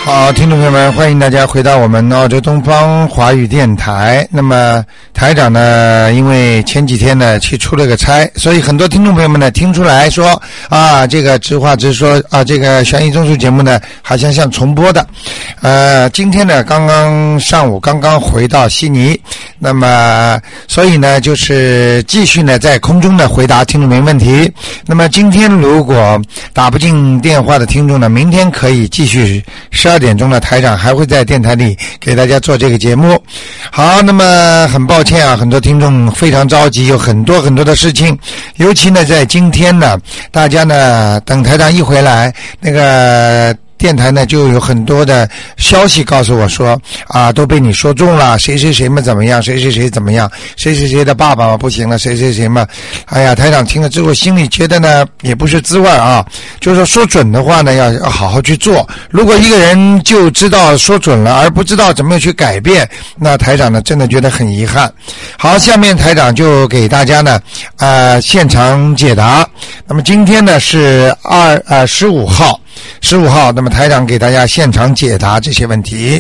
好，听众朋友们，欢迎大家回到我们澳洲东方华语电台。那么台长呢，因为前几天呢去出了个差，所以很多听众朋友们呢听出来说啊，这个直话直说啊，这个悬疑综述节目呢好像重播的。今天呢刚刚上午刚刚回到悉尼，那么所以呢就是继续呢在空中呢回答听众朋友问题。那么今天如果打不进电话的听众呢，明天可以继续12点钟呢，台长还会在电台里给大家做这个节目。好，那么很抱歉啊，很多听众非常着急，有很多的事情，尤其呢在今天呢，大家呢等台长一回来，那个电台呢就有很多的消息告诉我说啊，都被你说中了，谁谁谁嘛怎么样，谁谁谁怎么样，谁谁谁的爸爸嘛不行了，谁谁谁嘛，哎呀，台长听了之后心里觉得呢也不是滋味啊，就是说准的话呢要好好去做。如果一个人就知道说准了而不知道怎么去改变，那台长呢真的觉得很遗憾。好，下面台长就给大家呢现场解答。那么今天呢是15号，那么台长给大家现场解答这些问题。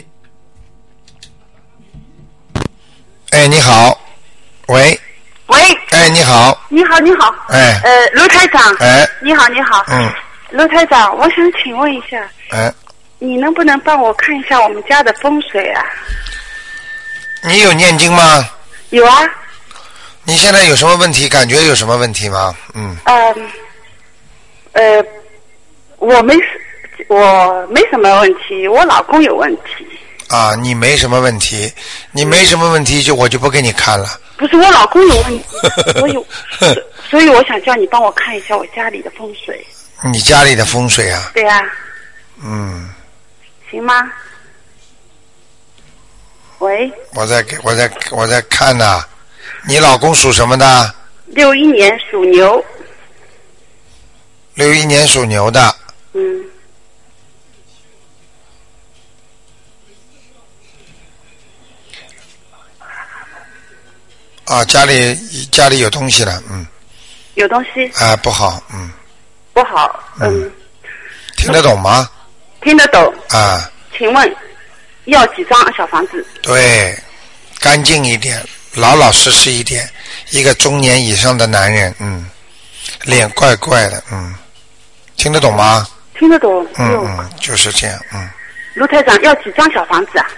哎，你好，喂，哎，你好，哎， 卢台长， 哎， 你好，卢台长，我想请问一下， 哎， 你能不能帮我看一下我们家的风水啊？ 你有念经吗？ 有啊。 你现在有什么问题？感觉有什么问题吗？ 我没什么问题，我老公有问题。 啊，你没什么问题，你没什么问题我就不给你看了。 不是，我老公有问题，所以我想叫你帮我看一下我家里的风水。 你家里的风水啊？ 对啊。行吗？喂。我在看呢。 你老公属什么的 ？61年属牛。 61年属牛的。啊，家里有东西了， 有东西？ 啊，不好， 不好， 听得懂吗？ 听得懂。 啊。 请问要几张小房子？ 对，干净一点，老实一点，一个中年以上的男人，脸怪怪的，听得懂吗？ 听得懂。 就是这样， 卢台长，要几张小房子啊？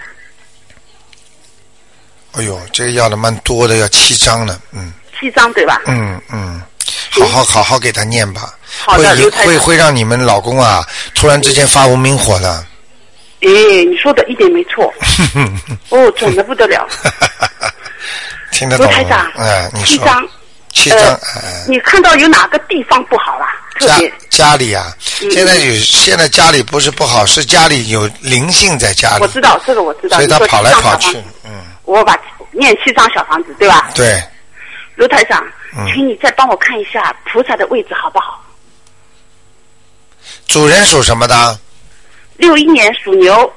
哎呦，这个要的蛮多的，要7张呢 ，7张对吧？ 好好给他念吧。 好的，卢台长。 会让你们老公啊突然之间发无名火的。 你说的一点没错。准的不得了。 听得懂吗？ 卢台长， 你说。7张。 你看到有哪个地方不好啊？特别家里啊，现在家里不是不好，是家里有灵性在家里。 我知道这个，我知道。 所以他跑来跑去。 我把念7张小房子，对吧？ 对。 卢台长，请你再帮我看一下菩萨的位置好不好？ 主人属什么的 ？61年属牛。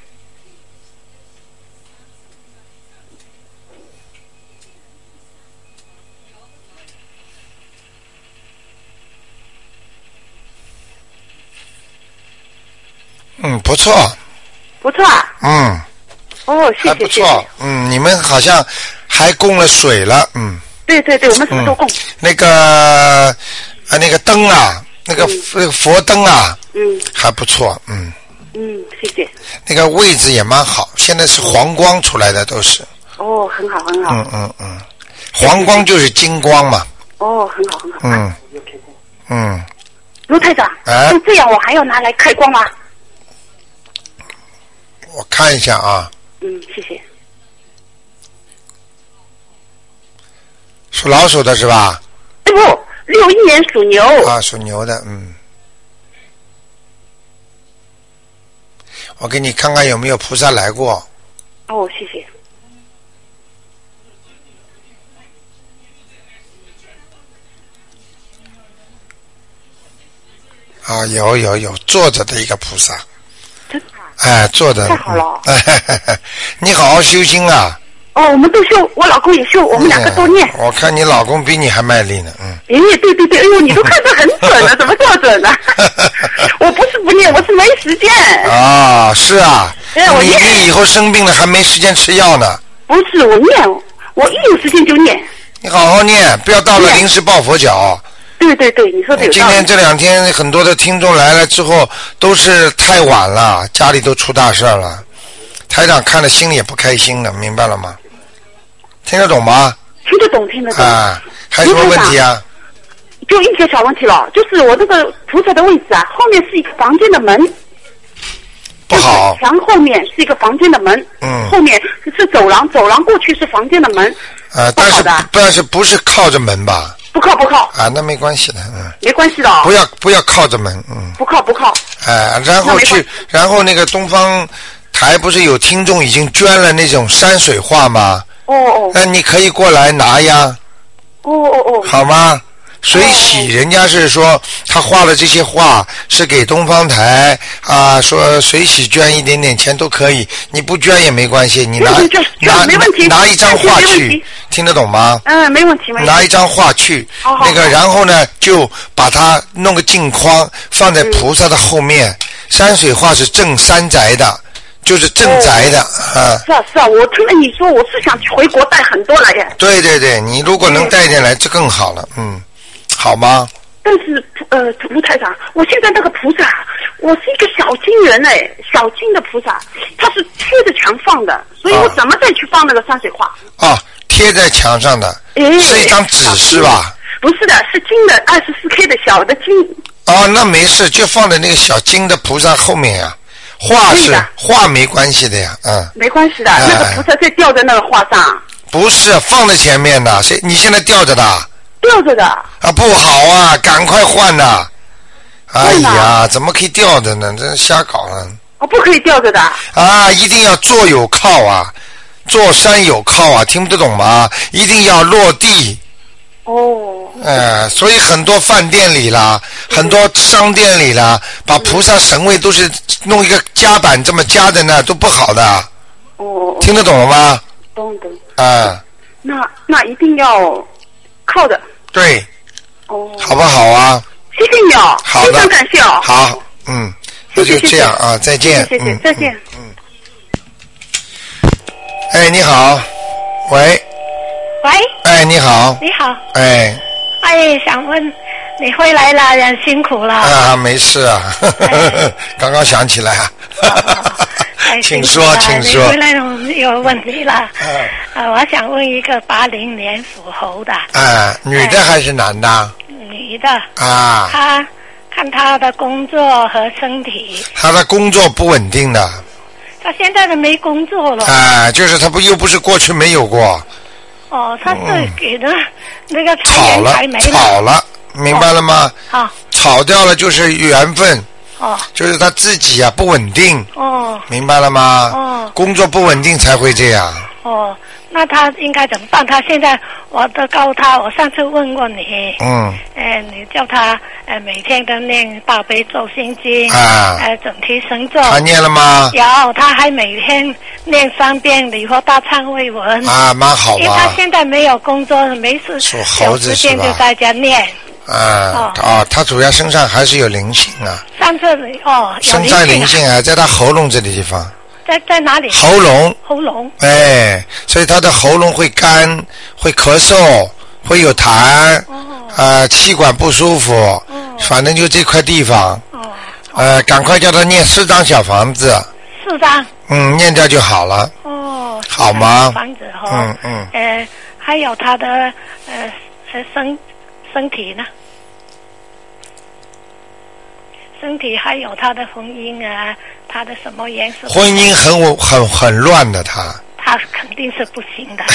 不错。 不错啊。谢谢。 还不错。你们好像还供了水了。 对，我们什么都供。 那个灯啊，那个佛灯啊，还不错。 谢谢。 那个位置也蛮好，现在是黄光出来的都是。 很好。 黄光就是金光嘛。 很好。卢台长，就这样我还要拿来开光吗？ 我看一下啊。 谢谢。 属老鼠的是吧 ？61年属牛。 啊，属牛的，我给你看看有没有菩萨来过。 谢谢。 啊，有坐着的一个菩萨。 真的？ 坐的。 太好了。 你好好修心啊。 我们都修，我老公也修，我们两个都念。 我看你老公比你还卖力呢。 对，哎呦，你都看得很准了，怎么这么准呢？我不是不念，我是没时间。 啊，是啊。 你以后生病了还没时间吃药呢。 不是我念，我一有时间就念。 你好好念，不要到了临时抱佛脚。 对对对，你说的有道理。 今天这2天很多的听众来了之后，都是太晚了，家里都出大事了，台长看了心里也不开心了，明白了吗？听得懂吗？ 听得懂，听得懂。 啊，还有什么问题啊？ 就一个小问题了，就是我这个菩萨的位置啊，后面是一个房间的门。 不好。 墙后面是一个房间的门。后面是走廊，走廊过去是房间的门。 但是不是靠着门吧？ 不靠。 啊，那没关系的， 没关系的。 不要靠着门， 不靠。 然后那个东方台不是有听众已经捐了那种山水画吗？那你可以过来拿呀。好吗？水洗人家是说他画了这些画是给东方台啊，说水洗捐一点点钱都可以，你不捐也没关系，你拿一张画去，听得懂吗？ 没问题。 拿一张画去，那个然后呢就把它弄个镜框放在菩萨的后面，山水画是镇山宅的。就是镇宅的啊！ 是啊，我听了你说，我是想回国带很多来的。 对，你如果能带点来，就更好了，好吗？ 但是卢台长，我现在那个菩萨，我是一个小金人小金的菩萨，它是贴着墙放的，所以我怎么再去放那个山水画？ 贴在墙上的，是一张纸是吧？ 不是的，是金的24K 的小的金。 那没事，就放在那个小金的菩萨后面呀。画没关系的呀， 没关系的，那个菩萨在吊在那个画上。 不是放在前面的，你现在吊着的？ 吊着的。 不好啊，赶快换呐！哎呀，怎么可以吊着呢？这瞎搞了。 不可以吊着的。 一定要坐有靠啊，坐山有靠啊，听不懂吗？一定要落地。所以很多饭店里啦，很多商店里啦，把菩萨神位都是弄一个夹板这么夹在那，都不好的。听得懂了吗？ 懂。那一定要靠的。 对。好不好啊？ 谢谢你哦， 好的， 非常感谢哦。 好，那就这样啊，再见。 谢谢，再见。 你好，喂。你好。 你好。想问你回来了，很辛苦了。 没事啊，刚刚想起来啊。请说。 你回来有问题了。我想问一个80年属猴的。 女的还是男的？ 女的。他看他的工作和身体。 他的工作不稳定的。 他现在都没工作了。 就是他又不是过去没有过。 他是给的那个财源还没了。 炒了，明白了吗？炒掉了就是缘分。就是他自己啊不稳定。明白了吗？工作不稳定才会这样。 那他应该怎么办？他现在我都告诉他，我上次问过你。你叫他每天都念大悲咒心经。准提神咒。 他念了吗？ 有，他还每天念3遍礼佛大忏悔文。 蛮好嘛。 因为他现在没有工作，没事，有时间就在家念。他主要身上还是有灵性啊。上次身上灵性啊，在他喉咙这里地方。在哪里？喉咙。 所以他的喉咙会干，会咳嗽，会有痰。气管不舒服。反正就这块地方。赶快叫他念4张小房子。4张。念掉就好了。好吗？房子还有他的身体呢？身体还有他的婚姻啊，他的什么颜色？婚姻很乱的，他肯定是不行的。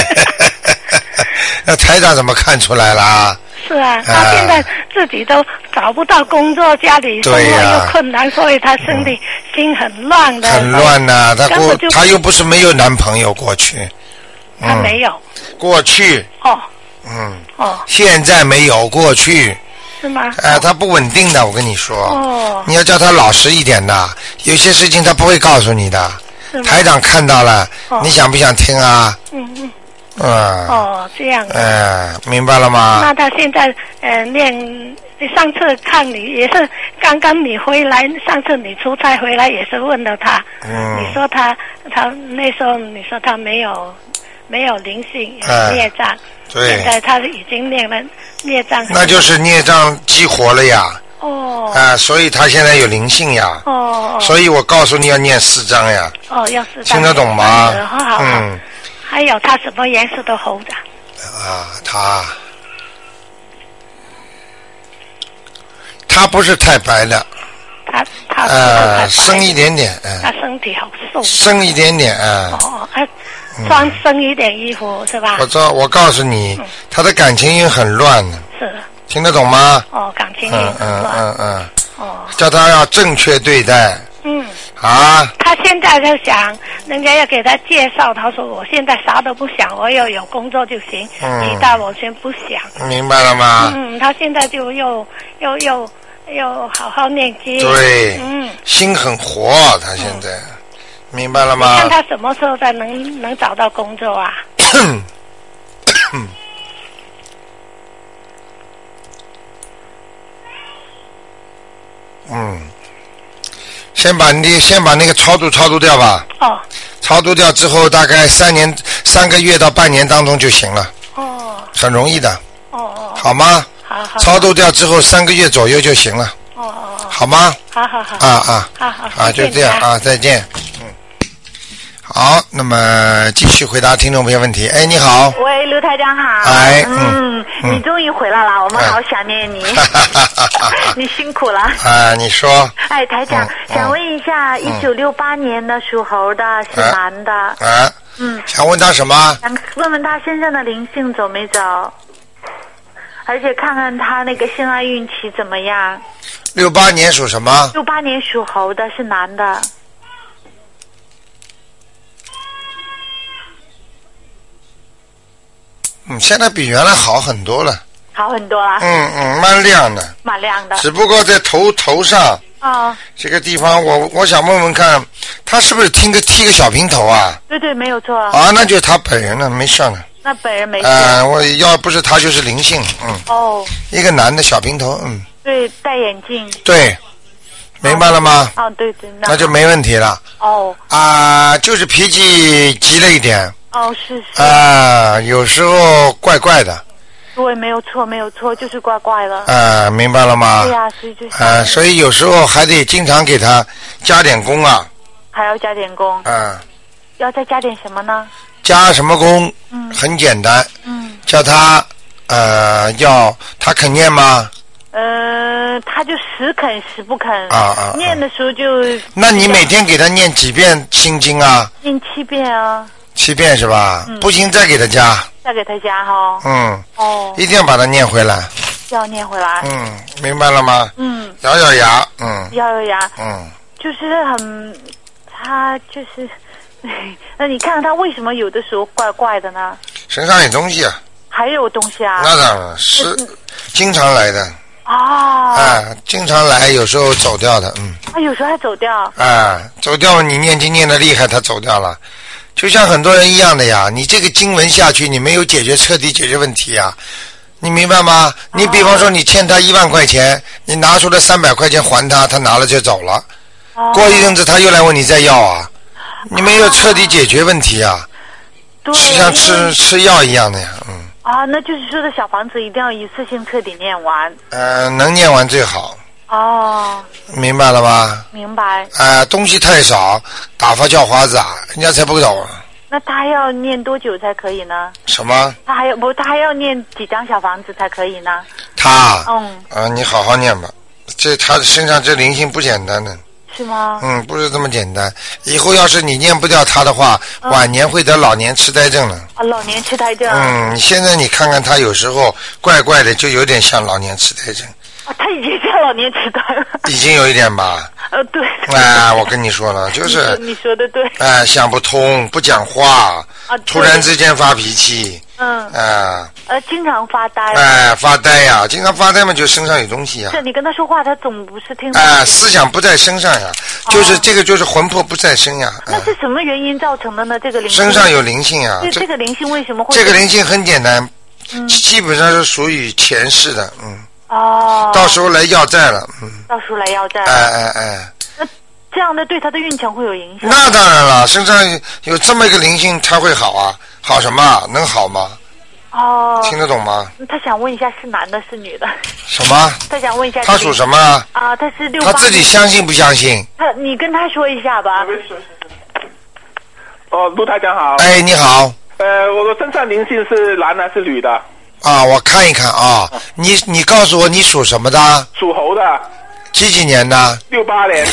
那台长怎么看出来了？是啊，他现在自己都找不到工作，家里生活又困难，所以他身体心很乱的。很乱呐，他又不是没有男朋友过去。他没有。过去。现在没有，过去。是吗？他不稳定的，我跟你说。你要叫他老实一点的，有些事情他不会告诉你的。台长看到了，你想不想听啊？这样。明白了吗？那他现在念你上次看你也是刚刚你回来，上次你出差回来也是问了他，你说他那时候你说他没有灵性，有孽障， 对， 现在他已经念了孽障， 那就是孽障激活了呀。所以他现在有灵性呀。所以我告诉你要念4章呀。 要4章。 听得懂吗？ 好。还有他什么颜色的猴子？ 他不是太白的。 他深一点点。 他身体好瘦。 深一点点穿深一点衣服是吧？ 我告诉你，他的感情运很乱的。 是。 听得懂吗？ 感情运很乱。 叫他要正确对待。 他现在就想，人家要给他介绍，他说我现在啥都不想，我要有工作就行，其他我先不想。 明白了吗？ 他现在就又好好念经。 对。心很活，他现在。明白了吗？ 你看他什么时候才能找到工作啊？ 先把那个超度掉吧。超度掉之后，大概3个月到半年当中就行了。很容易的。好吗？ 好。 超度掉之后3个月左右就行了。好吗？ 好。 就这样啊，再见。好，那么继续回答听众朋友问题。哎，你好。 喂，卢台长好。你终于回来了，我们好想念你。你辛苦了。 你说。 台长，想问一下，1968年的属猴的是男的。 想问他什么？ 想问问他身上的灵性走没走，而且看看他那个性爱运气怎么样。 68年属什么 ？68年属猴的是男的。 现在比原来好很多了。 好很多了。 蛮亮的。 蛮亮的。 只不过在头上。这个地方我想问问看，他是不是踢个小平头啊？ 对，没有错。 那就是他本人了，没事了。 那本人没事。 我要不是他就是灵性。一个男的小平头。 对，戴眼镜。 对，明白了吗？ 对。 那就没问题了。就是脾气急了一点。 是。 有时候怪怪的。 对，没有错，就是怪怪的。 明白了吗？ 对呀，所以就所以有时候还得经常给他加点功啊。 还要加点功。要再加点什么呢？ 加什么功？很简单。叫他他肯念吗？ 他就时肯时不肯。念的时候就。 那你每天给他念几遍心经啊？ 念7遍啊。 7遍是吧？不行再给他加。 再给他加哈。 一定要把它念回来。 要念回来。 明白了吗？咬咬牙。 咬咬牙。就是他就是，那你看看他为什么有的时候怪怪的呢？ 身上有东西啊。 还有东西啊？ 那当然是经常来的。经常来，有时候走掉的。 有时候还走掉。 走掉你念经念得厉害，他走掉了。就像很多人一样的呀，你这个经文下去，你没有彻底解决问题啊，你明白吗？你比方说你欠他1万块钱，你拿出了300块钱还他，他拿了就走了。过一阵子他又来问你再要啊，你没有彻底解决问题啊，就像吃药一样的呀。 那就是说的小房子一定要一次性彻底念完。 能念完最好。明白了吧？明白。东西太少，打发叫花子啊，人家才不走啊。 那他要念多久才可以呢？ 什么？ 他还要念几张小房子才可以呢？ 他。你好好念吧，他身上这灵性不简单的。 是吗？ 不是这么简单。以后要是你念不掉他的话，晚年会得老年痴呆症了。 老年痴呆症。 现在你看看他有时候怪怪的，就有点像老年痴呆症。 他已经像老年痴呆了。 已经有一点吧。 对。 我跟你说了，就是你说的对。 想不通，不讲话，突然之间发脾气。 经常发呆。 发呆呀，经常发呆嘛，就身上有东西呀。 是你跟他说话，他总不是听。 思想不在身上呀，就是这个就是魂魄不在身呀。 那是什么原因造成的呢？这个灵性身上有灵性呀。 这个灵性为什么会？ 这个灵性很简单，基本上是属于前世的。 哦。 到时候来要债了， 到时候来要债了。 哎。 那这样的对他的运程会有影响？ 那当然了，身上有这么一个灵性，他会好啊？好什么？能好吗？ 哦。 听得懂吗？ 他想问一下是男的是女的？ 什么？ 他想问一下。 他属什么啊？ 啊，他是68。 他自己相信不相信？ 你跟他说一下吧。 陆台长好。 哎，你好。 我身上灵性是男的是女的？ 啊，我看一看啊。你告诉我你属什么的？ 属猴的。 几年的 ？68年。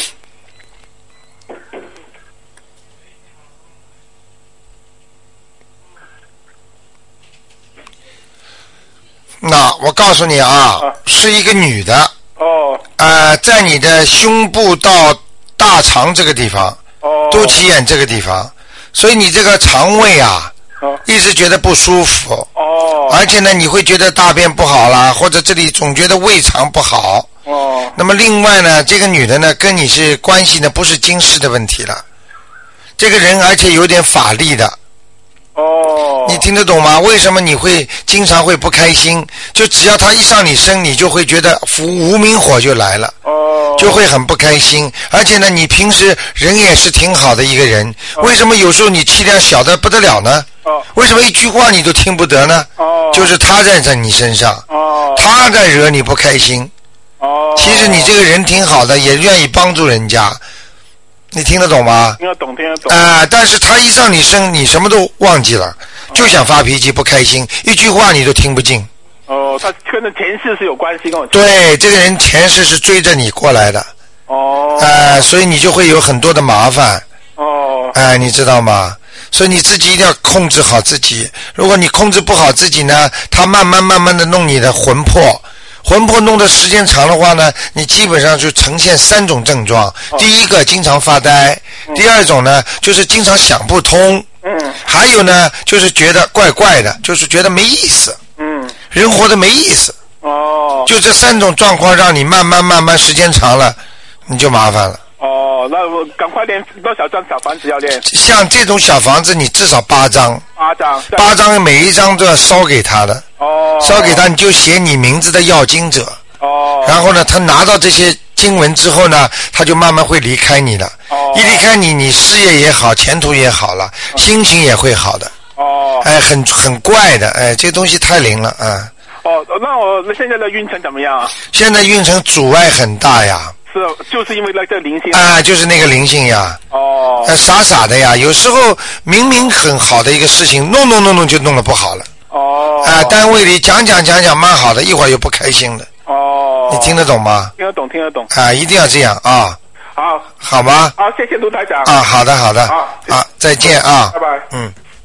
那我告诉你啊，是一个女的。 哦。 在你的胸部到大肠这个地方，肚脐眼这个地方，所以你这个肠胃啊，一直觉得不舒服。 哦。 而且呢，你会觉得大便不好啦，或者这里总觉得胃肠不好。 哦。 那么另外呢，这个女的呢，跟你是关系呢，不是今世的问题了。这个人而且有点法力的。 哦。 你听得懂吗？为什么你会经常会不开心？就只要他一上你身，你就会觉得无名火就来了。 哦。 就会很不开心。而且呢，你平时人也是挺好的一个人，为什么有时候你气量小得不得了呢？为什么一句话你都听不得呢？就是他在你身上，他在惹你不开心。其实你这个人挺好的，也愿意帮助人家。你听得懂吗？ 听得懂，听得懂。 但是他一上你身，你什么都忘记了，就想发脾气，不开心，一句话你都听不进。 哦，他跟着前世是有关系，跟我。 对，这个人前世是追着你过来的。 哦。 所以你就会有很多的麻烦。 哦。 你知道吗？所以你自己一定要控制好自己。如果你控制不好自己呢，他慢慢的弄你的魂魄。魂魄弄的时间长的话呢，你基本上就呈现3种症状。第一个经常发呆，第二种呢就是经常想不通，还有呢就是觉得怪怪的，就是觉得没意思，人活得没意思。就这3种状况让你慢慢时间长了，你就麻烦了。 那我赶快练多少张小房子要练？ 像这种小房子，你至少8张。8张，每一张都要烧给他的。烧给他，你就写你名字的要经者。然后呢，他拿到这些经文之后呢，他就慢慢会离开你了。一离开你，你事业也好，前途也好了，心情也会好的。很怪的，这东西太灵了。 那我现在的运程怎么样啊？ 现在运程阻碍很大呀。 就是因为那个灵性就是那个灵性呀。傻傻的呀，有时候明明很好的一个事情，弄就弄得不好了。单位里讲蛮好的，一会儿又不开心了。你听得懂吗？ 听得懂。 一定要这样啊。好吗？ 好，谢谢卢台长。 好的。再见啊。 拜拜。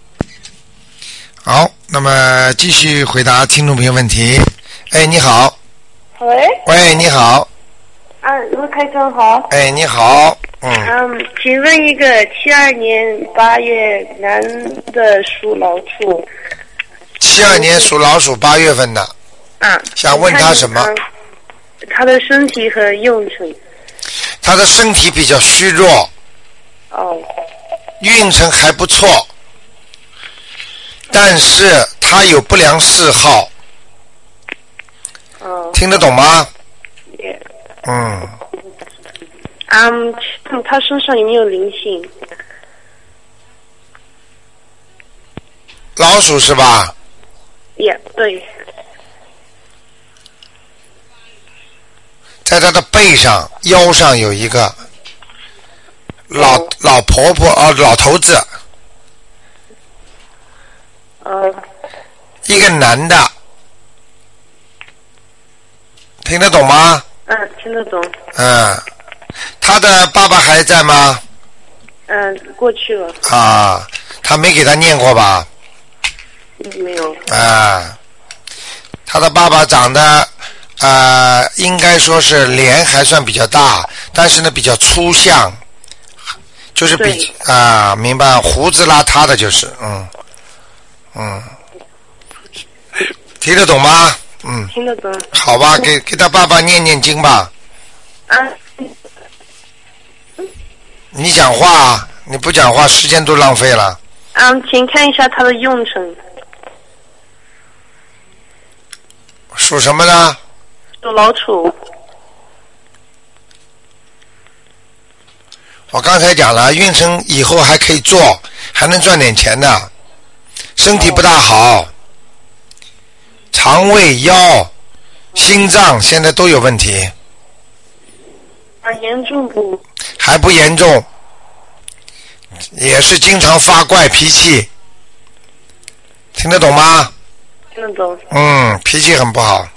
好，那么继续回答听众朋友问题。你好。喂，你好。 卢台长好。 你好。 请问一个72年8月男的属老鼠。 72年属老鼠8月份的。想问他什么？ 他的身体和运程。 他的身体比较虚弱。运程还不错，但是他有不良嗜好。听得懂吗？ 他身上有没有灵性？ 老鼠是吧？ 对。 在他的背上、腰上有一个老婆婆老头子。一个男的。听得懂吗？ 听得懂。 他的爸爸还在吗？ 过去了。 他没给他念过吧？ 没有。 他的爸爸长得应该说是脸还算比较大，但是呢比较粗相，就是明白，胡子邋遢的，就是听得懂吗？ 听得懂。 好吧，给他爸爸念经吧。你讲话，你不讲话，时间都浪费了。 请看一下他的运程。 属什么呢？ 属老鼠。 我刚才讲了，运程以后还可以做，还能赚点钱的，身体不大好，肠胃、腰、心脏现在都有问题。 严重不？ 还不严重，也是经常发怪脾气，听得懂吗？ 听得懂。 脾气很不好，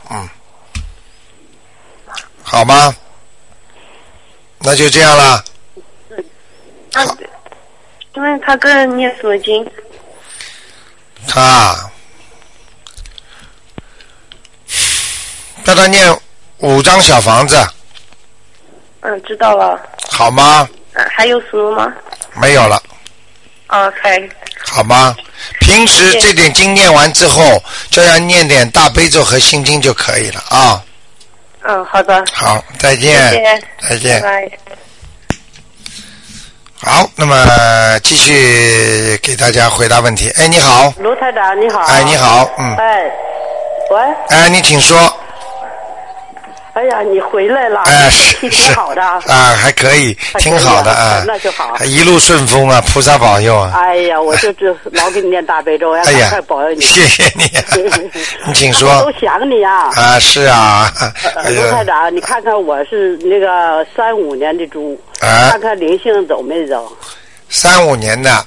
好吗？那就这样了。 因为他个人念佛经。 叫他念5张小房子。 知道了。 好吗？ 还有什么吗？ 没有了。 OK。 好吗？平时这点经念完之后，就要念点大悲咒和心经就可以了啊。 好的。 好，再见。再见。 拜拜。 好，那么继续给大家回答问题。哎，你好。 卢台长，你好。 哎，你好。 喂。 哎，你请说。 哎呀，你回来了，挺好的还可以，挺好的啊， 那就好， 一路顺风啊，菩萨保佑啊！ 哎呀，我就老给你念大悲咒呀，赶快保佑你！ 谢谢你，你请说。 我都想你啊！ 是啊。 卢台长，你看看我是那个35年的猪，看看灵性走没走 ？35年的。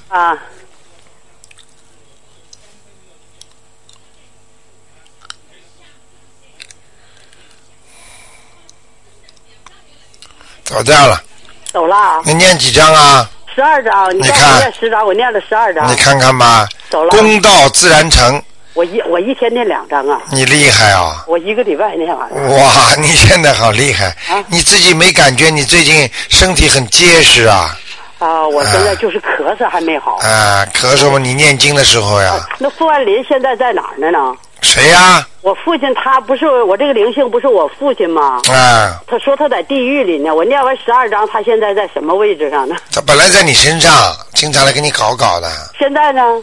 走掉了。 走了。 你念几张啊 ？12张。你看我念10张，我念了12张。 你看看吧。 走了。 功道自然成。 我一天念2张啊。 你厉害啊！ 我1个礼拜念完了。 哇，你现在好厉害！你自己没感觉你最近身体很结实啊？ 我现在就是咳嗽还没好。 咳嗽吗？你念经的时候呀。 那傅安林现在在哪儿呢？ 谁呀？ 我父亲，他不是我这个灵性，不是我父亲吗？他说他在地狱里呢。我念完12张，他现在在什么位置上呢？ 他本来在你身上，经常来给你搞的。 现在呢？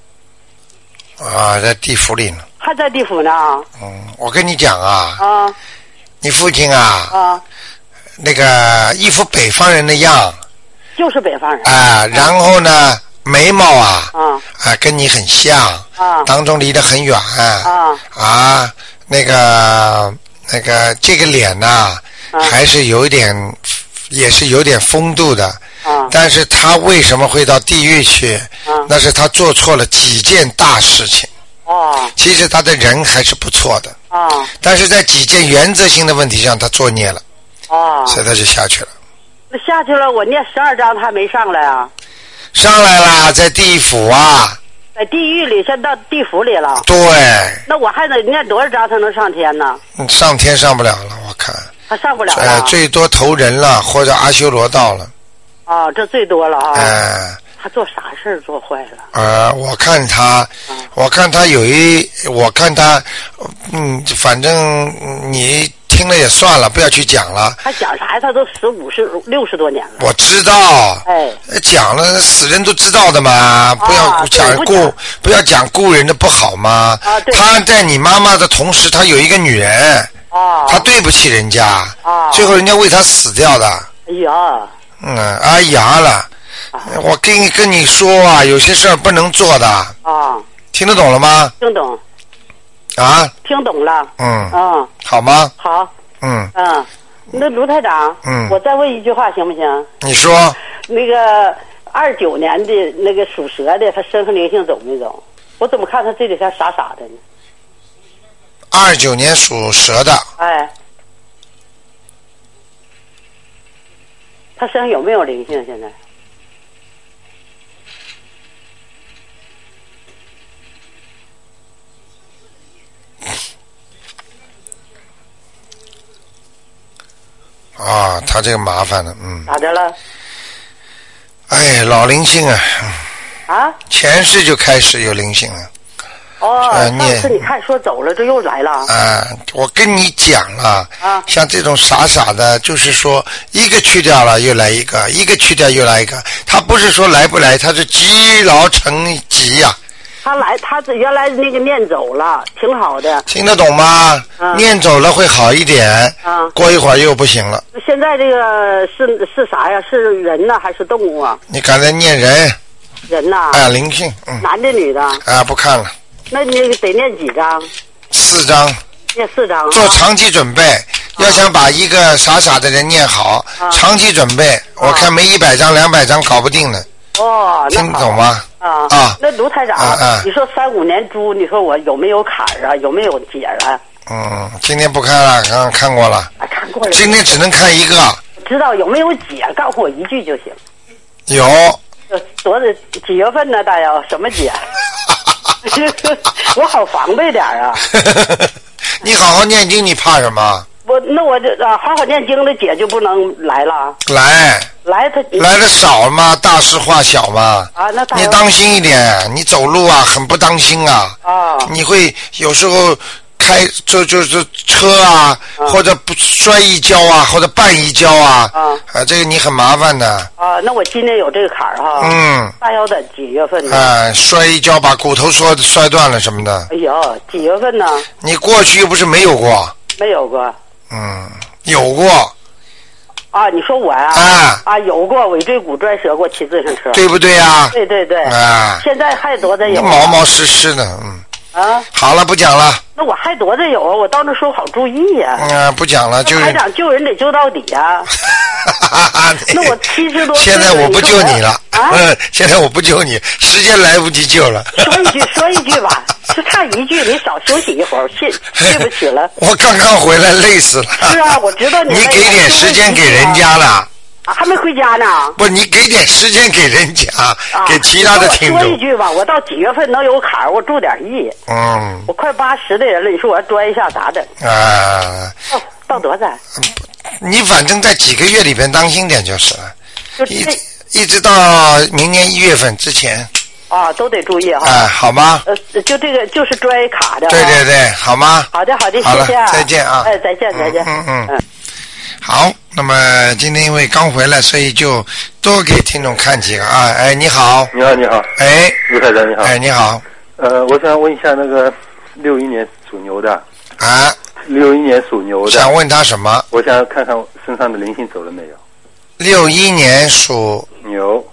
在地府里呢。 还在地府呢？ 我跟你讲啊。你父亲那个一副北方人的样。 就是北方人。 然后呢？眉毛跟你很像，当中离得很远，那个这个脸呐，还是有点，也是有点风度的，但是他为什么会到地狱去？那是他做错了几件大事情。其实他的人还是不错的，但是在几件原则性的问题上他作孽了，所以他就下去了。 那下去了，我念12张，他没上来啊。 上来了，在地府啊。 在地狱里，先到地府里了。 对。 那我还得念多少章才能上天呢？ 上天上不了了，我看。 他上不了了。 最多投人了，或者阿修罗道了。 这最多了啊。他做啥事儿做坏了？我看他反正你听了也算了，不要去讲了。 他讲啥呀？他都60多年了。 我知道。讲了死人都知道的嘛，不要讲故人的不好嘛。他在你妈妈的同时，他有一个女人。他对不起人家。最后人家为他死掉的。哎呀了。我跟你说啊，有些事儿不能做的。听得懂了吗？ 听懂。听懂了。 好吗？ 好。那卢台长，我再问一句话行不行？ 你说。 那个29年的那个属蛇的，他身上灵性走没走？我怎么看他这里还傻傻的呢 ？29年属蛇的。 他身上有没有灵性？现在？ 他这个麻烦了， 咋的了？ 老灵性啊！前世就开始有灵性了。 上次你看说走了，这又来了。 我跟你讲了，像这种傻傻的，就是说一个去掉了又来一个，一个去掉又来一个。他不是说来不来，他是积劳成疾呀。 他原来那个念走了，挺好的。 听得懂吗？念走了会好一点，过一会儿又不行了。 现在这个是啥呀？是人呢还是动物啊？ 你刚才念人。 人呐。 灵性。 男的女的？ 不看了。 那你得念几张？4 张。 念4张。 做长期准备，要想把一个傻傻的人念好，长期准备，我看没100张200张搞不定的。听懂吗？ 那卢台长，你说35年猪，你说我有没有坎儿啊？有没有解了？ 今天不看了，刚刚看过了。 看过了。 今天只能看一个。 知道有没有解？告诉我一句就行。 有。 几月份呢？大爷，什么解？我好防备点啊。 你好好念经，你怕什么？ 我好好念经的姐就不能来了。来的少嘛，大事化小嘛。 那你当心一点，你走路啊很不当心啊。你会有时候就是车啊，或者摔一跤啊，或者绊一跤啊。这个你很麻烦的。 那我今年有这个坎儿哈。大约在几月份呢？摔一跤把骨头摔断了什么的。 哎呦，几月份呢？ 你过去又不是没有过。 没有过。 有过。 你说我呀？有过尾椎骨摔折过，骑自行车。 对不对呀？ 对。现在还多着有。 毛毛湿湿的，好了，不讲了。 那我还多着有啊，我到那时候好注意呀。 不讲了， 台长救人得救到底呀。那我70多岁。 现在我不救你了。现在我不救你，时间来不及救了。 说一句吧，就差一句，你少休息一会儿，对不起了。 我刚刚回来，累死了。 是啊，我知道你。 你给点时间给人家了。 还没回家呢。 不，你给点时间给人家，给其他的听众。 说一句吧，我到几月份能有坎儿，我注点意。我快80的人了，你说我要拽一下咋整？到多少？ 你反正在几个月里边当心点就是了。一直到明年1月份之前。 都得注意哈。 好吗？ 就这个就是拽卡的。 对，好吗？ 好的，谢谢啊。 再见啊。 再见。 好，那么今天因为刚回来，所以就多给听众看几个啊。你好。 你好。卢台长你好。 你好。 我想问一下那个61年属牛的。61年属牛的。 想问他什么？ 我想看看身上的灵性走了没有。 61年属牛。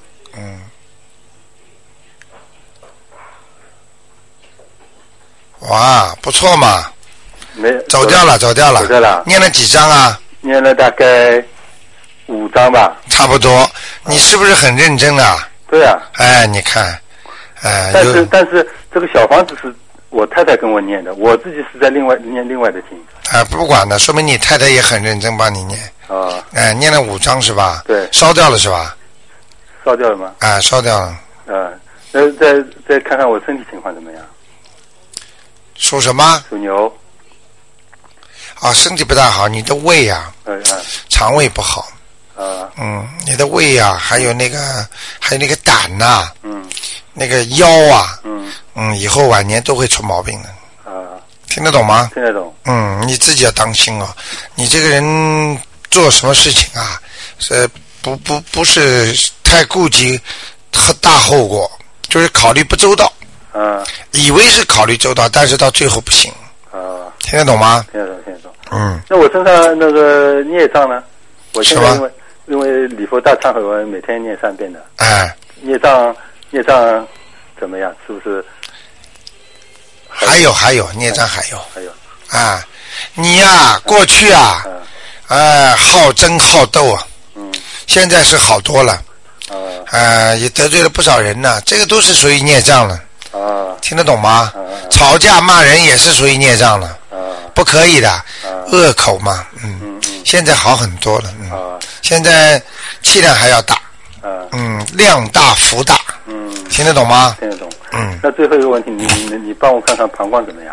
哇，不错嘛。走掉了。念了几张啊？ 念了大概5张吧。 差不多。你是不是很认真啊？ 对啊。 你看， 但是这个小房子是我太太跟我念的，我自己是在念另外的经。 不管的，说明你太太也很认真帮你念。念了5张是吧？ 对。 烧掉了是吧？ 烧掉了吗？ 烧掉了。 再看看我身体情况怎么样？ 属什么？ 属牛。 身体不大好，你的胃啊，肠胃不好。你的胃啊，还有那个胆呐，那个腰啊，以后晚年都会出毛病的。听得懂吗？ 听得懂。 你自己要当心哦。你这个人做什么事情啊，不是太顾及大后果，就是考虑不周到。以为是考虑周到，但是到最后不行。听得懂吗？ 听得懂。那我身上那个孽障呢？我现在因为礼佛大忏悔文每天念3遍的。孽障怎么样？是不是？ 还有孽障还有。你呀，过去啊，好争好斗啊。现在是好多了。也得罪了不少人呢，这个都是属于孽障了。听得懂吗？吵架骂人也是属于孽障了。不可以的，恶口嘛。现在好很多了。现在气量还要大。量大福大。听得懂吗？ 听得懂。那最后一个问题，你帮我看看膀胱怎么样？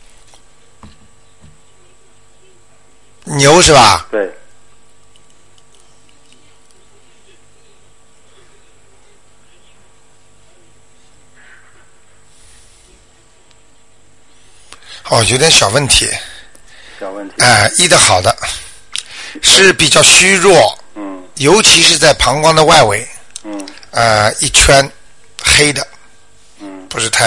牛是吧？ 对。 有点小问题。医得好的，是比较虚弱。尤其是在膀胱的外围。一圈黑的。不是太好。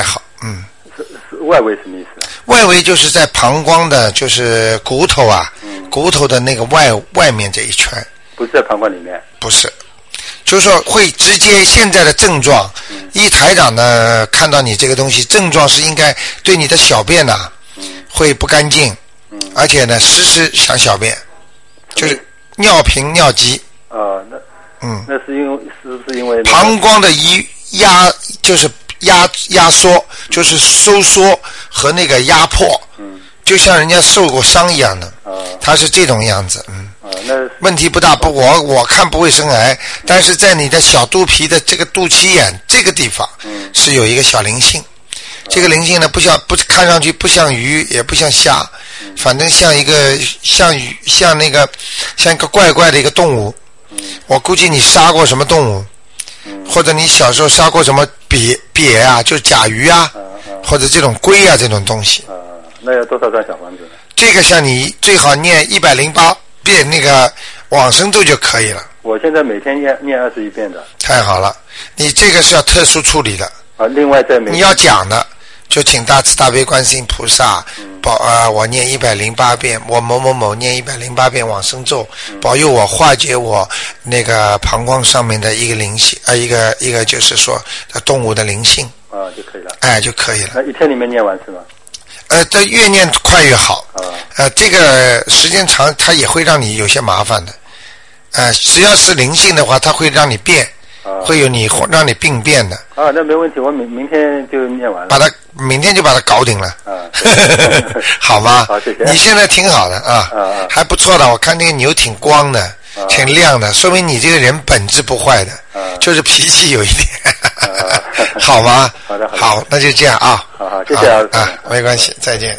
是外围什么意思？ 外围就是在膀胱的，就是骨头啊，骨头的那个外面这一圈。 不是在膀胱里面。 不是，就是说会直接现在的症状。一台长呢看到你这个东西，症状是应该对你的小便呐，会不干净，而且呢时想小便，就是尿频尿急。 那是因为膀胱的就是压缩，就是收缩和那个压迫，就像人家受过伤一样的，它是这种样子，问题不大，我看不会生癌，但是在你的小肚皮的这个肚脐眼这个地方，是有一个小灵性，这个灵性呢不看上去不像鱼也不像虾，反正像一个像一个怪怪的一个动物，我估计你杀过什么动物，或者你小时候杀过什么鳖啊，就是甲鱼啊，或者这种龟啊这种东西。 那要多少张小房子呢？ 这个像你最好念108遍那个往生咒就可以了。 我现在每天念21遍的。 太好了，你这个是要特殊处理的。 另外你要讲的，就请大慈大悲观世音菩萨我念108遍，我某某某念108遍往生咒，保佑我化解我那个膀胱上面的一个灵性一个就是说动物的灵性就可以了。 就可以了。 那一天里面念完是吗？ 这越念快越好。这个时间长它也会让你有些麻烦的。只要是灵性的话，它会让你变，会有让你病变的。 那没问题，我明天就念完了。 明天就把它搞定了。好吗？ 好，谢谢。 你现在挺好的啊，还不错的。我看那个牛挺光的，挺亮的，说明你这个人本质不坏的，就是脾气有一点。好吗？ 好的。 好，那就这样啊。 好，谢谢啊。 没关系，再见。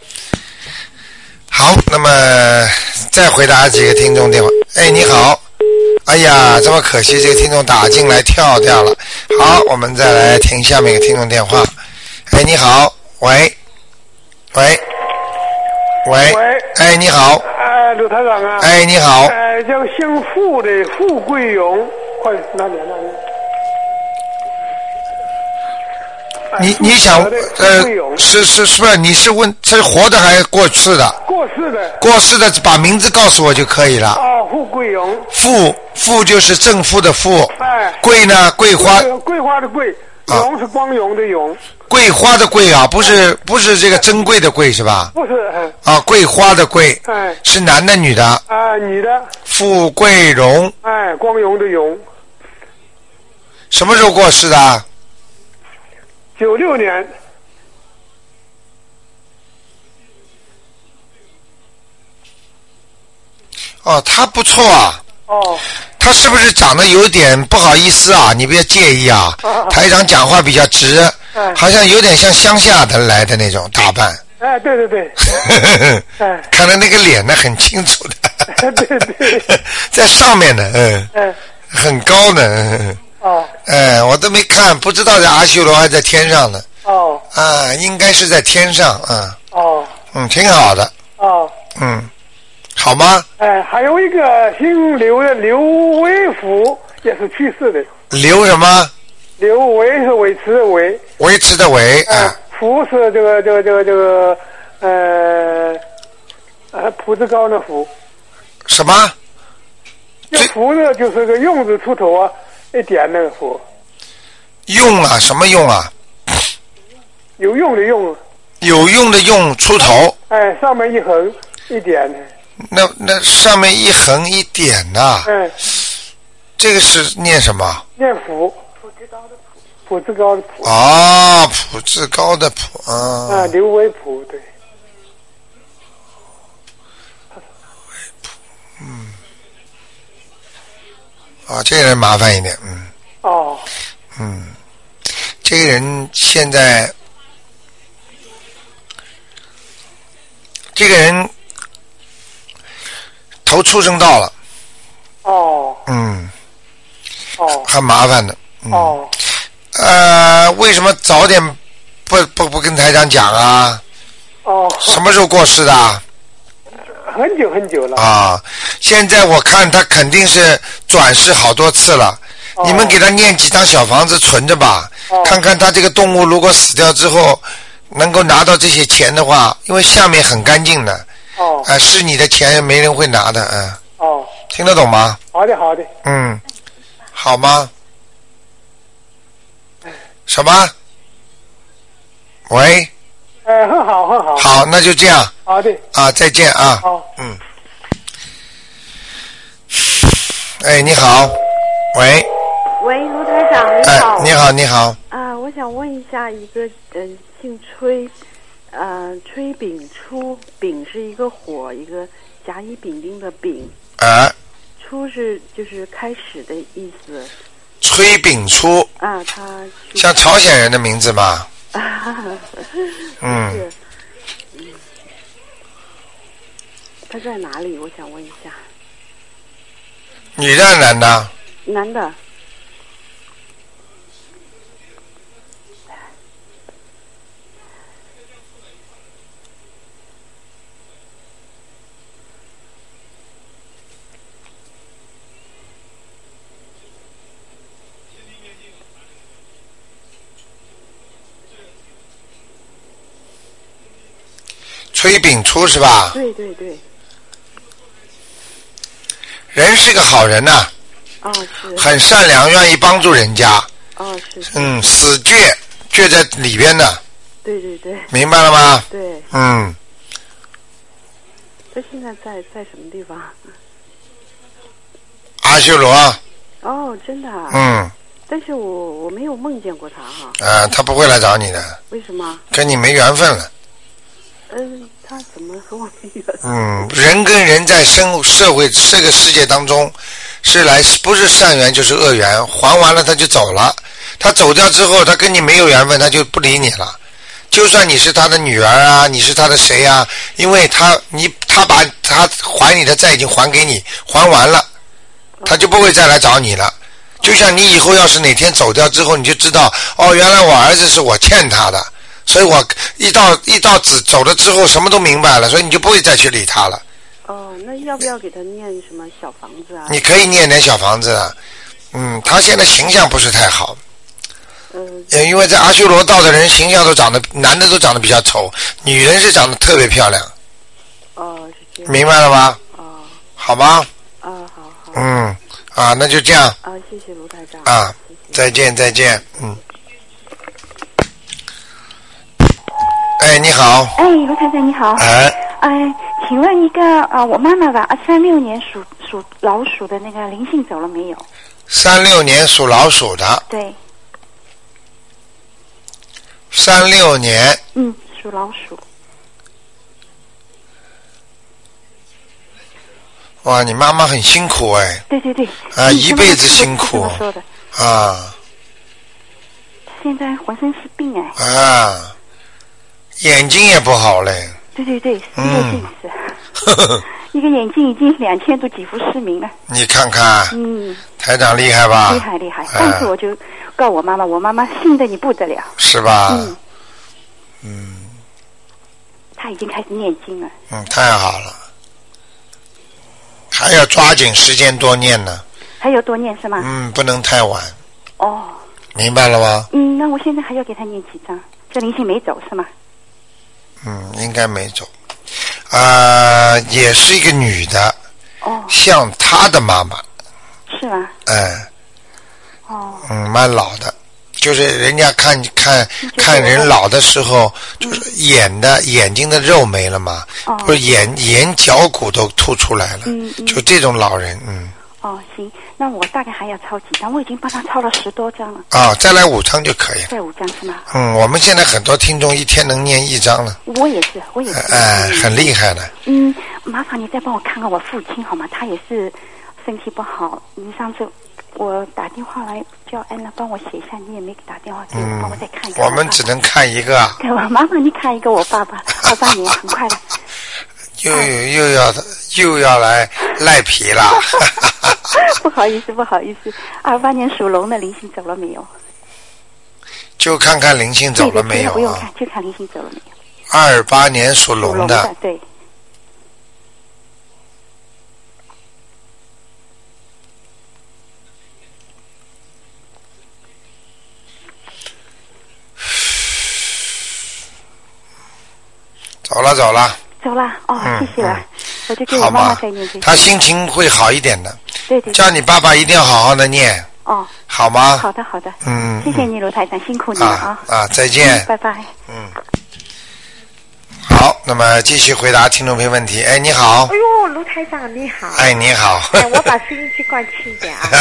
好，那么再回答几个听众电话。你好。哎呀，这么可惜，这个听众打进来跳掉了。好，我们再来听下面一个听众电话。你好，喂，你好。 刘台长啊。 你好。 叫姓傅的傅桂荣，快拿点。 你想是不是你是问是活的还是过世的？过世的把名字告诉我就可以了。 傅桂荣。 傅就是正负的负。桂呢？桂花的桂。荣是光荣的荣。 桂花的桂啊，不是这个珍贵的贵是吧？ 不是。 桂花的桂。是男的女的？ 女的。 傅桂荣。 光荣的荣。 什么时候过世的 ？96年。 他不错啊。他是不是长得有点不好意思啊？你不要介意啊。台长讲话比较直，好像有点像乡下的来的那种打扮。 对。 看到那个脸呢，很清楚的。 对。 在上面呢，很高呢。我都没看，不知道在阿修罗还在天上呢。应该是在天上啊。挺好的。好吗？ 还有一个姓刘的刘维福也是去世的。 刘什么？ 刘维是维持的维。 维持的维。 福是这个蒲字高的福。 什么？ 这福呢，就是个用字出头啊，一点那个福。 用啊？什么用啊？ 有用的用。 有用的用出头。 上面一横一点。 那上面一横一点呐。这个是念什么？ 念福。普字高的普。 普字高的普啊。 刘维普对。 这个人麻烦一点，这个人现在，这个人投畜生道了。很麻烦的。为什么早点不跟台长讲啊？什么时候过世的？ 很久了。 现在我看他肯定是转世好多次了。你们给他念几张小房子存着吧， 看看他这个动物如果死掉之后能够拿到这些钱的话，因为下面很干净的。是你的钱没人会拿的。听得懂吗？ 好的好的。 好吗？什么？喂？ 很好很好。 好，那就这样。 好的。 再见啊。 好。 你好。喂。 喂，卢台长，你好。 你好，你好。 我想问一下，一个姓崔，崔丙初，丙是一个火，一个甲乙丙丁的丙。初是就是开始的意思。 崔丙初。 他像朝鲜人的名字吗？ 是。他在哪里？我想问一下。 女的男的？ 男的。 崔丙初是吧？ 对对对。 人是个好人呐。 是。 很善良，愿意帮助人家。 是。 死倔在里边的。 对对对。 明白了吗？ 对。 他现在在什么地方？ 阿修罗。 真的。但是我没有梦见过他哈。 他不会来找你的。 为什么？ 跟你没缘分了。 他怎么和我没缘分？ 人跟人在社会这个世界当中不是善缘就是恶缘，还完了他就走了。他走掉之后，他跟你没有缘分，他就不理你了。就算你是他的女儿啊，你是他的谁啊，因为他把他还你的债已经还给你，还完了，他就不会再来找你了。就像你以后要是哪天走掉之后，你就知道原来我儿子是我欠他的，所以我一到走了之后什么都明白了，所以你就不会再去理他了。 那要不要给他念什么小房子啊？ 你可以念点小房子啊。他现在形象不是太好。因为在阿修罗道的人形象都长得，男的都长得比较丑，女人是长得特别漂亮。 是这样。 明白了吗？好吗？ 好。 那就这样。 谢谢卢台长。 谢谢。再见再见。你好。 卢台长你好。请问一个我妈妈吧，36年属老鼠的那个灵性走了没有 ？36年属老鼠的。 对。 36年。 属老鼠。 哇，你妈妈很辛苦对对对。 一辈子辛苦。 说的。现在浑身是病眼睛也不好嘞。 对对对，是个近视。一个眼睛已经2000度几乎失明了。 你看看。台长厉害吧？ 厉害厉害。上次我就告我妈妈，我妈妈信得你不得了。 是吧？ 她已经开始念经了。 太好了。还要抓紧时间多念呢。 还有多念是吗？ 不能太晚。明白了吗？ 那我现在还要给她念几张？这灵性没走是吗？ 应该没走。也是一个女的。像她的妈妈。 是吗？ 蛮老的，就是人家看人老的时候，就是眼睛的肉没了嘛，不是眼角骨都凸出来了，就这种老人。 行，那我大概还要抄几张？我已经帮他抄了10多张了。 再来5张就可以了。 再5张是吗？ 我们现在很多听众一天能念1张了。 我也是。 很厉害的。 麻烦你再帮我看看我父亲好吗？他也是身体不好。你上次我打电话来叫安娜帮我写一下，你也没打电话给我，帮我再看一个。 我们只能看一个。 麻烦你看一个我爸爸，28年，很快的。 又要来赖皮了。 不好意思，28年属龙的灵性走了没有？ 就看看灵性走了没有。 不用看，就看灵性走了没有。28年属龙的。 对。 走了。 走了哦，谢谢了，我就给我妈妈再念。 他心情会好一点的。 对。 叫你爸爸一定要好好的念。 哦。 好吗？ 好的。谢谢你，卢台长，辛苦你了啊。 再见。 拜拜。 好，那么继续回答听众朋友问题。哎，你好。 哎呦，卢台长你好。 哎，你好。 我把收音机关轻一点啊。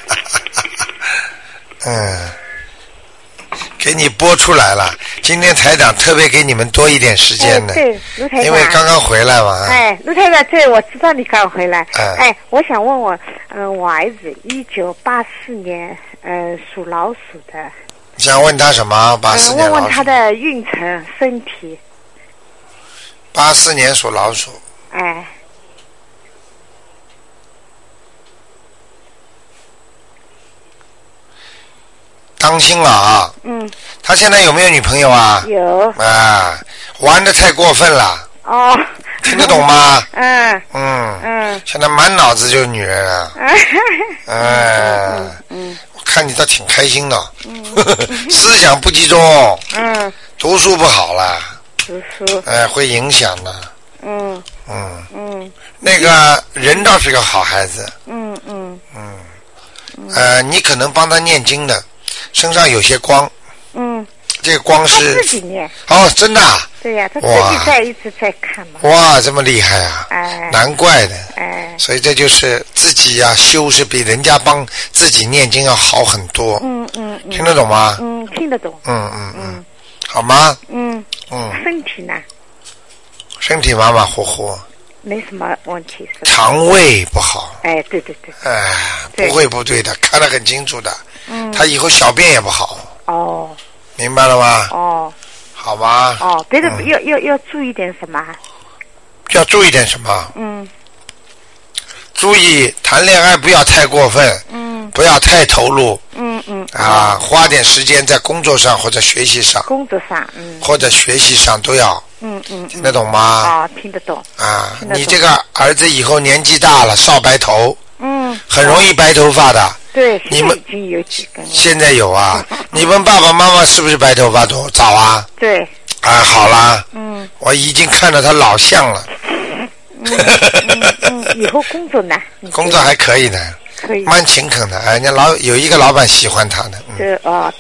给你播出来了。今天台长特别给你们多一点时间的。 对，卢台长。 因为刚刚回来嘛。 卢台长，对，我知道你刚回来。我想问我，我儿子1984年，属老鼠的。 你想问他什么？84年老鼠。 问问他的运程、身体。 84年属老鼠。当心了啊！他现在有没有女朋友啊？ 有。 玩得太过分了。 哦。 听得懂吗？现在满脑子就是女人啊。我看你倒挺开心的。思想不集中。读书不好了。 读书。 会影响的。那个人倒是个好孩子。你可能帮他念经的。身上有些光，这个光是他自己念真的对呀，他自己一直在看嘛。 哇，这么厉害啊！难怪的。所以这就是自己修是比人家帮自己念经要好很多。听得懂吗？ 听得懂。 好吗？ 身体呢？ 身体马马虎虎。 没什么问题是吧？ 肠胃不好。 对。 不会不对的，看得很清楚的。他以后小便也不好。明白了吗？好吧。 别的要注意点什么？ 要注意点什么？注意谈恋爱不要太过分。不要太投入。花点时间在工作上或者学习上。 工作上。 或者学习上都要。听得懂吗？ 听得懂。 你这个儿子以后年纪大了，少白头。很容易白头发的。 对， 你们已经有几根了。 现在有啊？你问爸爸妈妈是不是白头发多早啊？ 对。 好啦。我已经看到他老像了。 以后工作呢？ 工作还可以的。 可以。 蛮勤恳的，人家有一个老板喜欢他的。 对。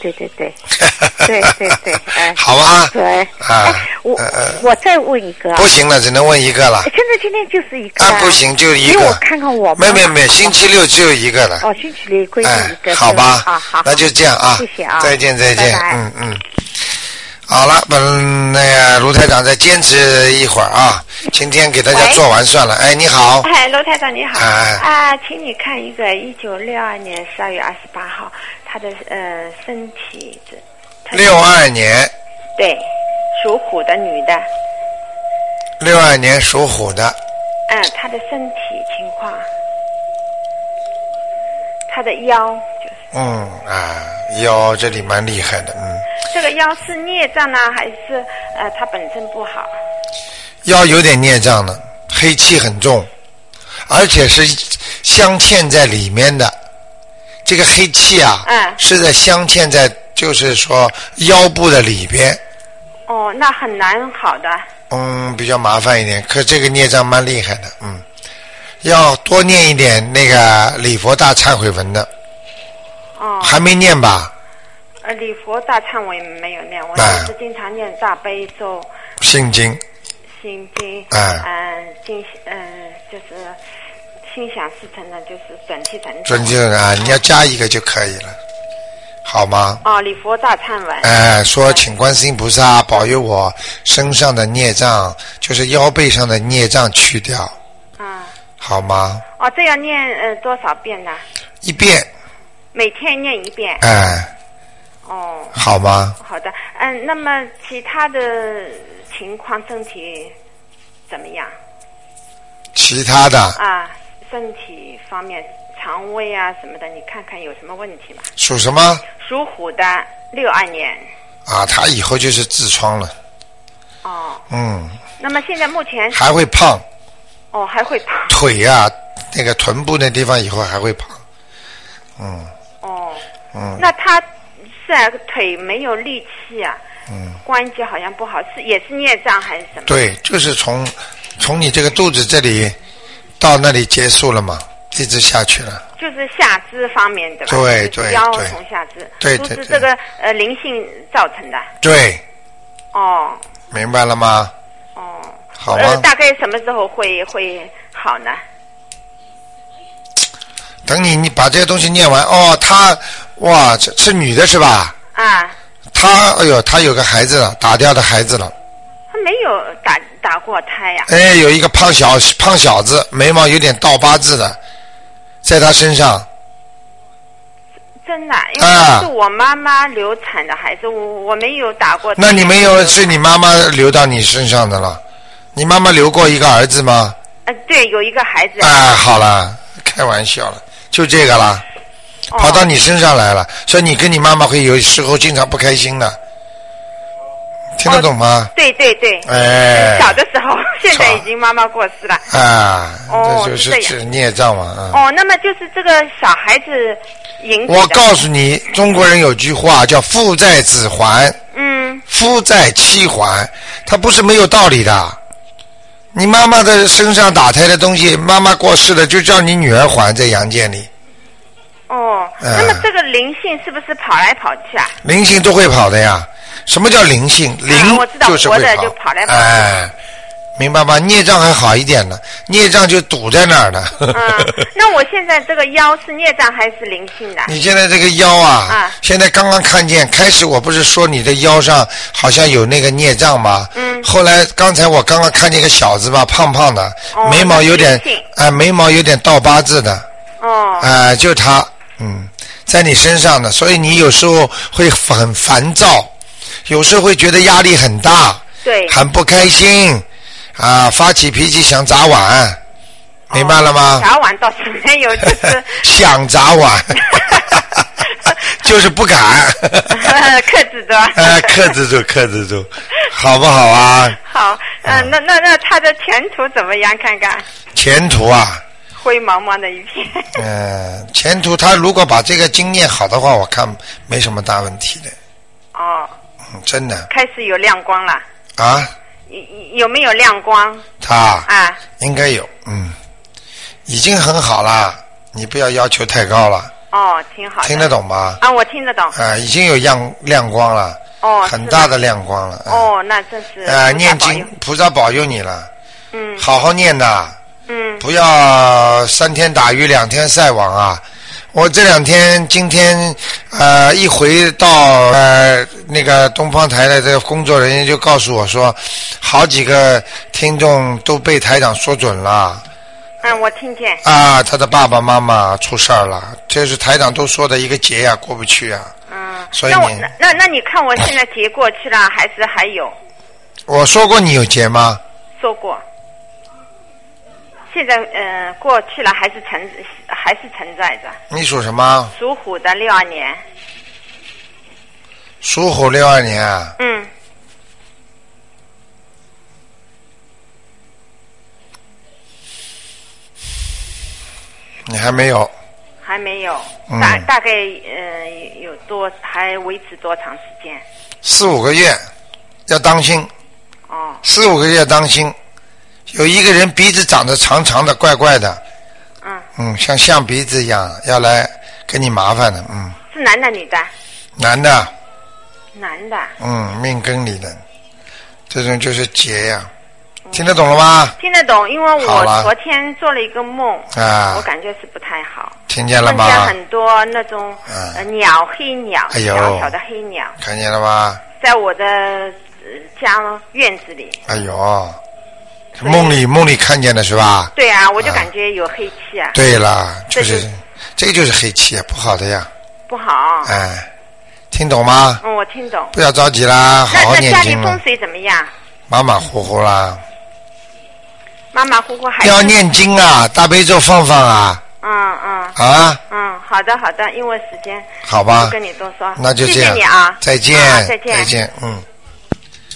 好吧。 对。我再问一个。 不行了，只能问一个了。 现在今天就是一个。 不行，就一个。 给我看看我。 没，星期六只有一个了。 星期六规定一个。 好吧。 好。 那就这样啊。 谢谢啊。 再见。 拜拜。 好了，那个卢台长再坚持一会儿啊，今天给大家做完算了。你好。 卢台长你好。请你看一个1962年12月28号他的身体。 62年。 对，属虎的女的。 62年属虎的。 她的身体情况，她的腰就是。 腰这里蛮厉害的。 这个腰是孽障呢，还是他本身不好？ 腰有点孽障了，黑气很重，而且是镶嵌在里面的。这个黑气是在镶嵌在，就是说腰部的里边。 那很难好的。 比较麻烦一点，可这个孽障蛮厉害的。要多念一点那个礼佛大忏悔文的。还没念吧？ 礼佛大忏悔没有念，我是经常念大悲咒、 心经、 就是心想事成的，就是准提神咒。 准提你要加一个就可以了，好吗？ 礼佛大忏文。 说请观世音菩萨保佑我身上的孽障，就是腰背上的孽障去掉。好吗？ 这要念多少遍呢？1 遍。 每天念1遍。 好吗？ 好的。那么其他的情况身体怎么样？ 其他的身体方面，肠胃什么的，你看看有什么问题吗？ 属什么？ 属虎的，62年。 他以后就是痔疮了。 那么现在目前还会胖。 还会胖。 腿那个臀部那地方以后还会胖。 那他是腿没有力气关节好像不好，也是孽障还是什么？ 对，就是从你这个肚子这里到那里结束了嘛，一直下去了。 就是下肢方面的吧？ 对， 腰从下肢， 对， 都是这个灵性造成的。 对。 哦。明白了吗？ 哦。 好吗？ 大概什么时候会好呢？ 等你把这些东西念完这是女的是吧？ 啊。 她有个孩子了，打掉的孩子了。 她没有打过胎呀。 有一个胖小子，眉毛有点倒八字的，在她身上。 真的？因为是我妈妈流产的孩子，我没有打过胎。 那你没有是你妈妈流到你身上的了？你妈妈留过一个儿子吗？ 对，有一个孩子。 好了，开玩笑了，就这个啦，跑到你身上来了，所以你跟你妈妈会有时候经常不开心的，听得懂吗？ 对。小的时候，现在已经妈妈过世了。 这就是孽障嘛。 那么就是这个小孩子引起的。 我告诉你，中国人有句话叫父债子还，夫债妻还，它不是没有道理的。你妈妈的身上打胎的东西，妈妈过世了，就叫你女儿还在阳间里。 那么这个灵性是不是跑来跑去啊？ 灵性都会跑的呀。什么叫灵性？灵就是会跑。 就跑来跑去。 明白吗？孽障还好一点呢，孽障就堵在那儿的。 那我现在这个腰是孽障还是灵性的？ 你现在这个腰现在刚刚看见，开始我不是说你的腰上好像有那个孽障吗？后来刚才我刚刚看见一个小子吧，胖胖的，眉毛有点倒八字的。就他，在你身上的，所以你有时候会很烦躁，有时候会觉得压力很大， 对， 很不开心。发起脾气想砸碗，明白了吗？ 砸碗倒是没有，就是想砸碗，就是不敢。 克制住。 克制住，好不好啊？ 好，那他的前途怎么样？看看。 前途啊。 灰茫茫的一片。 前途他如果把这个经验好的话，我看没什么大问题的。真的。 开始有亮光了。有没有亮光？ 他应该有，已经很好了，你不要要求太高了。 挺好的。 听得懂吗？ 我听得懂。 已经有亮光了。很大的亮光了。 那真是。 念经，菩萨保佑你了。好好念的。不要3天打鱼2天晒网啊！我这2天，今天一回到那个东方台的这个工作人员就告诉我说，好几个听众都被台长说准了。 我听见。 他的爸爸妈妈出事儿了，这是台长都说的一个劫呀，过不去啊。所以那你看我现在劫过去了，还是还有？ 我说过你有劫吗？ 说过。现在过去了，还是存在着。 你属什么？ 属虎的，62年。 属虎62年啊。你还没有。 还没有。大概还维持多长时间 ？4-5个月，要当心。4-5个月当心。有一个人鼻子长得长长的怪怪的，像象鼻子一样，要来给你麻烦的。 是男的女的？ 男的。 男的。 命根里的，这种就是劫呀。听得懂了吗？ 听得懂，因为我昨天做了一个梦，我感觉是不太好。 听见了吗？ 梦见很多那种鸟，黑鸟，小小的黑鸟。 看见了吗？ 在我的家院子里。 梦里看见的是吧？ 对啊，我就感觉有黑气啊。 对了，这个就是黑气啊，不好的呀。 不好。 听懂吗？ 我听懂。 不要着急啦，好好念经了。 那家里风水怎么样？ 马马虎虎啦。 马马虎虎还要念经啊，大悲咒放啊。 好的，因为时间。 好吧。 不跟你多说。 那就这样。 谢谢你啊。 再见。 再见。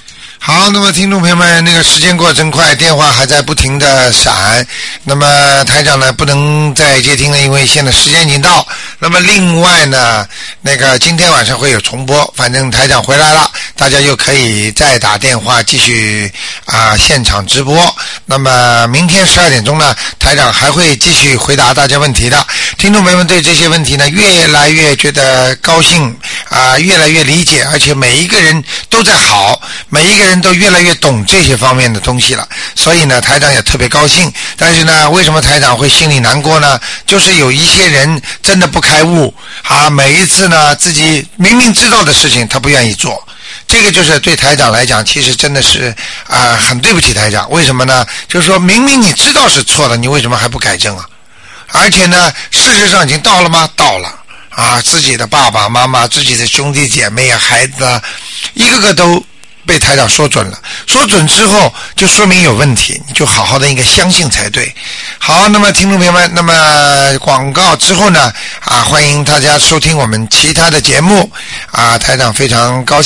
好，那么听众朋友们，那个时间过得真快，电话还在不停的闪。那么台长呢不能再接听了，因为现在时间已经到。那么另外呢，那个今天晚上会有重播，反正台长回来了，大家又可以再打电话继续现场直播。那么明天12点钟呢，台长还会继续回答大家问题的。听众朋友们对这些问题呢越来越觉得高兴越来越理解，而且每一个人都在好，每一个人都越来越懂这些方面的东西了，所以呢台长也特别高兴。但是呢为什么台长会心里难过呢？就是有一些人真的不开悟每一次呢自己明明知道的事情他不愿意做，这个就是对台长来讲其实真的是很对不起台长。为什么呢？就是说明明你知道是错了，你为什么还不改正啊？而且呢事实上已经到了吗？到了自己的爸爸妈妈，自己的兄弟姐妹孩子一个个都被台长说准了，说准之后就说明有问题，你就好好的应该相信才对。好，那么听众朋友们，那么广告之后呢欢迎大家收听我们其他的节目台长非常高兴